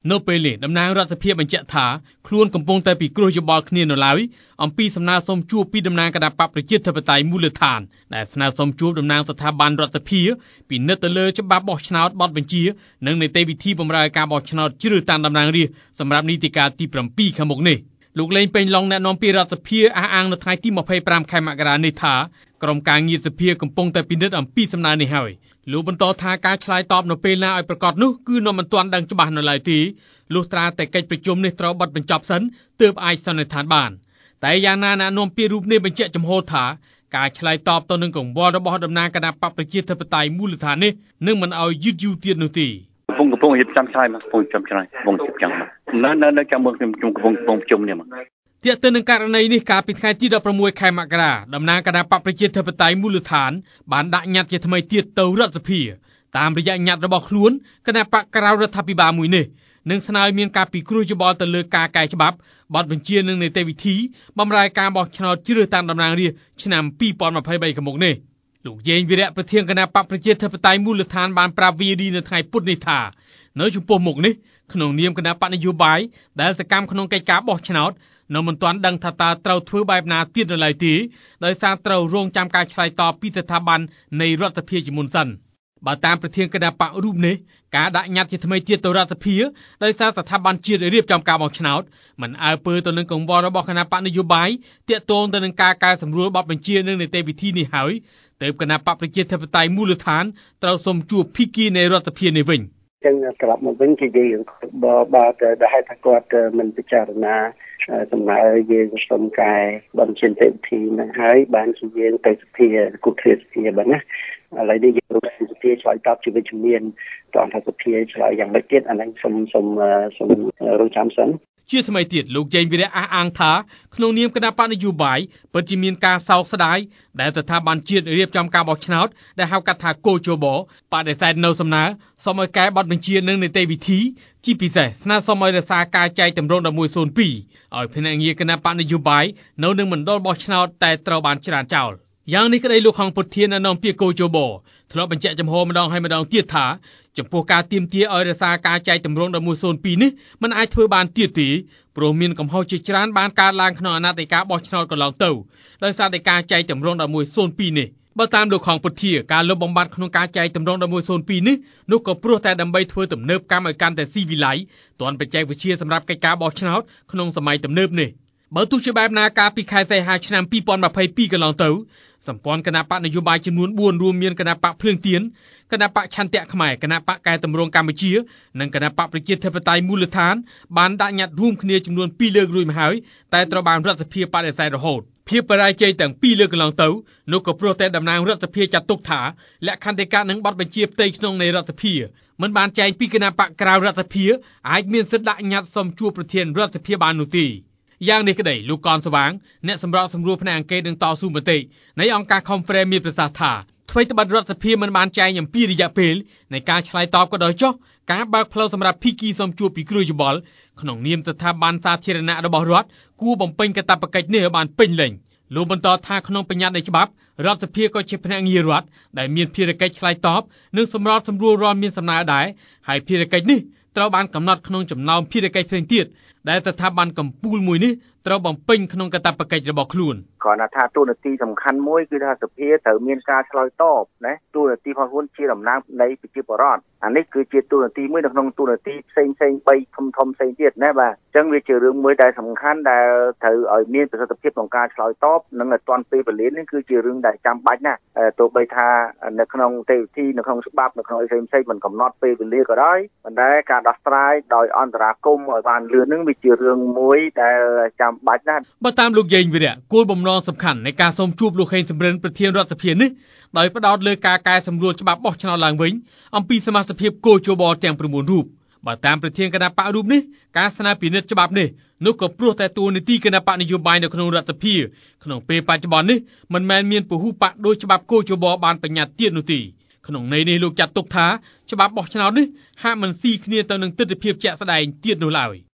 នៅពេលនេះតំណាងរដ្ឋសភាបញ្ជាក់ថាខ្លួនកំពុងតែពិគ្រោះយោបល់គ្នានៅឡើយអំពីសំណើសុំជួបពីតំណាងគណៈបកប្រជាធិបតេយ្យមូលដ្ឋានដែលស្នើសុំជួបតំណាងស្ថាប័នរដ្ឋសភាពិនិត្យទៅលើច្បាប់បោះឆ្នោតបទបញ្ជានិងនីតិវិធីបម្រើការបោះឆ្នោតជ្រើសតាំងតំណាងរាស្ត្រសម្រាប់នីតិកាលទី7ខាងមុខនេះលោកលេងពេញឡុងណែនាំពីរដ្ឋសភាអះអាងនៅថ្ងៃទី25ខែមករានេះថាក្រុមការងារសភាកំពុងតែពិនិត្យអំពីសំណើនេះហើយលោកបន្តថាការឆ្លើយតបនៅពេលណាឲ្យប្រកាសនោះគឺនៅមិនទាន់ដឹងច្បាស់នៅឡើយទេលុះត្រាតែកិច្ចប្រជុំនេះត្រូវបិទបញ្ចប់សិនទើបអាចសន្និដ្ឋានបានតែយ៉ាងណាអ្នកនាំពាក្យរូបនេះបញ្ជាក់ចំហថាការឆ្លើយតបទៅនឹងកង្វល់របស់តំណាងគណៈបកប្រជាធិបតេយ្យមូលដ្ឋាននេះនឹងមិនឲ្យយឺតយូរទៀតនោះទេកំពុងរៀបចំឆ្លើយមកកំពុងចាំឆ្លើយកំពុងរៀបចំនៅចាំមើលខ្ញុំកំពុងប្រជុំនេះមកទាក់ទងនឹងករណីនេះកាលពីថ្ងៃទី16ខែមករាតំណាងគណៈបកប្រជាធិបតេយ្យមូលដ្ឋានបានដាក់ញត្តិជាថ្មីទៀតទៅរដ្ឋសភាតាមរយៈញត្តិរបស់ខ្លួនគណៈបកក្រៅរដ្ឋាភិបាលមួយនេះនឹងស្នើមានការពិគ្រោះយោបល់ទៅលើការកែច្បាប់បទបញ្ជានិងនីតិវិធីបម្រើការបោះឆ្នោតជ្រើសតាំងតំណាងរាស្ត្រឆ្នាំ2023ខាងមុខនេះលោកយេងវីរៈប្រធានគណៈបកប្រជាធិបតេយ្យមូលដ្ឋានបានប្រាប់ VD នៅថ្ងៃពុធនេះថានៅចំពោះមុខនេះក្នុងនាមគណៈបកនយោបាយដែលសកម្មក្នុងកិច្ចការបោះឆ្នោតនៅមិនទាន់ដឹងថាតើត្រូវធ្វើបែបណាទៀតនៅឡើយទេដោយសារត្រូវរងចាំការឆ្លើយតបពីស្ថាប័ននៃរដ្ឋសភាជាមុនសិនបើតាមប្រធានគណៈបករូបនេះការដាក់ញត្តិជាថ្មីទៀតទៅរដ្ឋសភាដោយសារស្ថាប័នជាតិរៀបចំការបោះឆ្នោតមិនអើពើទៅនឹងកង្វល់របស់គណៈបកនយោបាយទាក់ទងទៅនឹងការកែសម្រួលបទបញ្ជានិងនីតិវិធីនេះហើយទើបគណៈបកប្រជាធិបតេយ្យមូលដ្ឋានត្រូវសុំជួបភាគីនៃរដ្ឋសភានេះវិញចឹងក្រាប់មកវិញគេនិយាយរឿងបើដែលហេតុថាគាត់មិនពិចារណាសំណើយើងសុំកែបញ្ជានីតិវិធីនឹងហើយបានជាយើងទៅសភាគូទ្រាសភាបាទណាឥឡូវនេះយើងរកសភាឆ្លើយតបជាវិជ្ជមានតោះថាសភាឆ្លើយយ៉ាងម៉េចទៀតអានេះសូមរងចាំសិនជាថ្មីទៀតលោកជេងវីរៈអះអាងថាក្នុងនាមគណៈបកនយោបាយពិតជាមានការសោកស្ដាយដែលស្ថាប័នជាតិរៀបចំការបោះឆ្នោតដែលហៅកាត់ថាកោជបបដិសេធនៅសំណើសូមឲ្យកែបទបញ្ជានិងនីតិវិធីជាពិសេសស្នើសុំឲ្យរក្សាការចែកទម្រង់1102ឲ្យភ្នាក់ងារគណៈបកនយោបាយនៅនឹងមណ្ឌលបោះឆ្នោតតែត្រូវបានច្រានចោលយ៉ាងនេះក្តីលោកខំពុធាននៅនាំពាក្យកោជបធ្លាប់បញ្ជាក់ចំហម្ដងហើយម្ដងទៀតថាចំពោះការទាមទារឲ្យរក្សាការចែកទម្រង់1102នេះមិនអាចធ្វើបានទៀតទេព្រោះមានកំហុសជាច្រើនបានកើតឡើងក្នុងអាណត្តិការបោះឆ្នោតកន្លងទៅដោយសារតែការចែកទម្រង់1102នេះបើតាមលោកខំពុធាការលុបបំបាត់ក្នុងការចែកទម្រង់1102នេះនោះក៏ព្រោះតែដើម្បីធ្វើទំនើបកម្មឲ្យកាន់តែស៊ីវិល័យទាន់បច្ចេកវិទ្យាសម្រាប់កិច្ចការបោះឆ្នោតក្នុងសម័យទំនើបនេះបើទោះជាបែបណាកាលពីខែសីហាឆ្នាំ2022កន្លងទៅសម្ព័ន្ធគណៈបកនយោបាយចំនួន4រួមមានគណៈបកភ្លើងទៀនគណៈបកឆន្ទៈខ្មែរគណៈបកកែតម្រង់កម្ពុជានិងគណៈបកប្រជាធិបតេយ្យមូលដ្ឋានបានដាក់ញត្តិរួមគ្នាចំនួន2លើករួចមកហើយតែត្រូវបានរដ្ឋសភាបដិសេធរហូតភាពបរាជ័យទាំងពីរលើកកន្លងទៅនោះក៏ព្រោះតែតំណាងរដ្ឋសភាចាត់ទុកថាលក្ខន្តិកៈនិងបទបញ្ជាផ្ទៃក្នុងនៃរដ្ឋសភាមិនបានចែងពីគណៈបកក្រៅរដ្ឋសភាអាចមានសិទ្ធិដាក់ញត្តិសុំជួបប្រធានរដ្ឋសភាបាននោះទេយ៉ាងនេះក្តីលោកកនស្វាងអ្នកសម្របសម្រួលផ្នែកអង្គការនឹងតស៊ូមតិនៃអង្គការ Conference មានប្រសាសន៍ថាថ្មីត្បិតរដ្ឋសភាមិនបានចែងអំពីរយៈពេលនៃការឆ្លើយតបក៏ដោយចុះការបើកផ្លូវសម្រាប់ភាគីសុំជួបពិគ្រោះយោបល់ក្នុងនាមស្ថាប័នសាធារណៈរបស់រដ្ឋគួរបំពេញកាតព្វកិច្ចនេះឲ្យបានពេញលេញលោកបន្តថាក្នុងបញ្ញត្តិនៃច្បាប់រដ្ឋសភាក៏ជាភ្នាក់ងាររដ្ឋដែលមានភារកិច្ចឆ្លើយតបនិងសម្របសម្រួលរាល់មានសំណើដែរហើយភារកិច្ចនេះត្រូវបានកំណត់ក្នុងចំណោមភារកិច្ចផ្សេងទៀតដែលស្ថាប័នកម្ពុជាមួយនេះត្រូវបំពេញក្នុងកាតព្វកិច្ចរបស់ខ្លួនគ្រាន់តែថាទូនាទីសំខាន់មួយគឺថាសភាត្រូវមានការឆ្លើយតបណាទូនាទីរបស់ខ្លួនជាតំណាងនៃប្រជាពលរដ្ឋអានេះគឺជាទូនាទីមួយនៅក្នុងទូនាទីផ្សេង3ធំផ្សេងទៀតណាបាទអញ្ចឹងវាជារឿងមួយដែលសំខាន់ដែលត្រូវឲ្យមានប្រសិទ្ធភាពក្នុងការឆ្លើយតបនិងឲ្យទាន់ពេលវេលានេះគឺជារឿងដែលចាំបាច់ណាស់ទោះបីថានៅក្នុងទេវវិធីនៅក្នុងច្បាប់នៅក្នុងអីផ្សេងមិនកំណត់ពេលវេលាក៏ដោយប៉ុន្តែការដោះស្រាយដោយអន្តរាគមន៍ឲ្យបានលឿននឹងវាជារឿងមួយដែលចាំបាច់ណាស់បើតាមលោកយេងវីរៈគោលបំណងសំខាន់នៃការសូមជួបលោកហេងសំរិនប្រធានរដ្ឋសភានេះដោយផ្ដោតលើការកែសម្រួលច្បាប់បោះឆ្នោតឡើងវិញអំពីសមាជិកកោជបទាំង9រូបបើតាមប្រធានគណៈបករូបនេះការស្នើពិនិត្យច្បាប់នេះនោះក៏ព្រោះតែតួនាទីគណៈបកនយោបាយនៅក្នុងរដ្ឋសភាក្នុងពេលបច្ចុប្បន្ននេះមិនមែនមានពហុបកដោយច្បាប់កោជបបានបញ្ញត្តិទៀតនោះទេក្នុងន័យនេះលោកចាត់ទុកថាច្បាប់បោះឆ្នោតនេះហាក់មិនស៊ីគ្នាទៅនឹងទស្សនវិជ្ជាជាក់ស្ដែងទៀតនោះឡើយ